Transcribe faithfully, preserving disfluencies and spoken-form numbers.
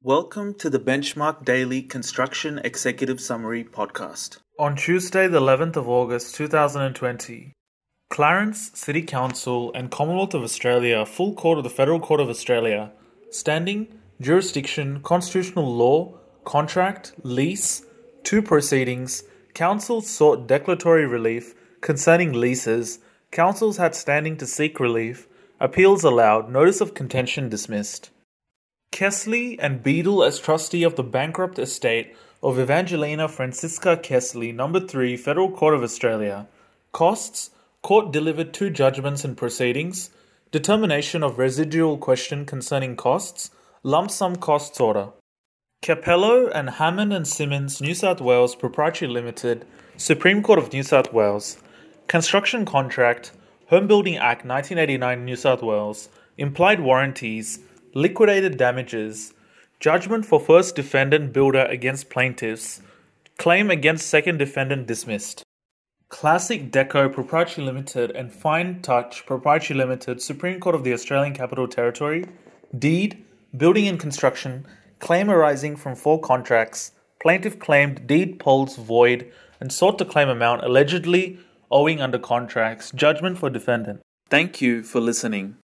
Welcome to the Benchmark Daily Construction Executive Summary podcast. On Tuesday, the eleventh of August two thousand twenty, Clarence City Council and Commonwealth of Australia, full court of the Federal Court of Australia, standing, jurisdiction, constitutional law, contract, lease, two proceedings. Councils sought declaratory relief concerning leases. Councils had standing to seek relief. Appeals allowed. Notice of contention dismissed. Kessley and Beadle as trustee of the bankrupt estate of Evangelina Francisca Kessley, number three, Federal Court of Australia. Costs: court delivered two judgments and proceedings. Determination of residual question concerning costs. Lump sum costs order. Capello and Hammond and Simmons, New South Wales Proprietary Limited, Supreme Court of New South Wales. Construction contract, Home Building Act nineteen eighty-nine, New South Wales. Implied warranties. Liquidated damages, judgment for first defendant builder against plaintiffs, claim against second defendant dismissed. Classic Deco Proprietary Limited and Fine Touch Proprietary Limited, Supreme Court of the Australian Capital Territory, deed, building and construction, claim arising from four contracts, plaintiff claimed deed polls void and sought to claim amount allegedly owing under contracts, judgment for defendant. Thank you for listening.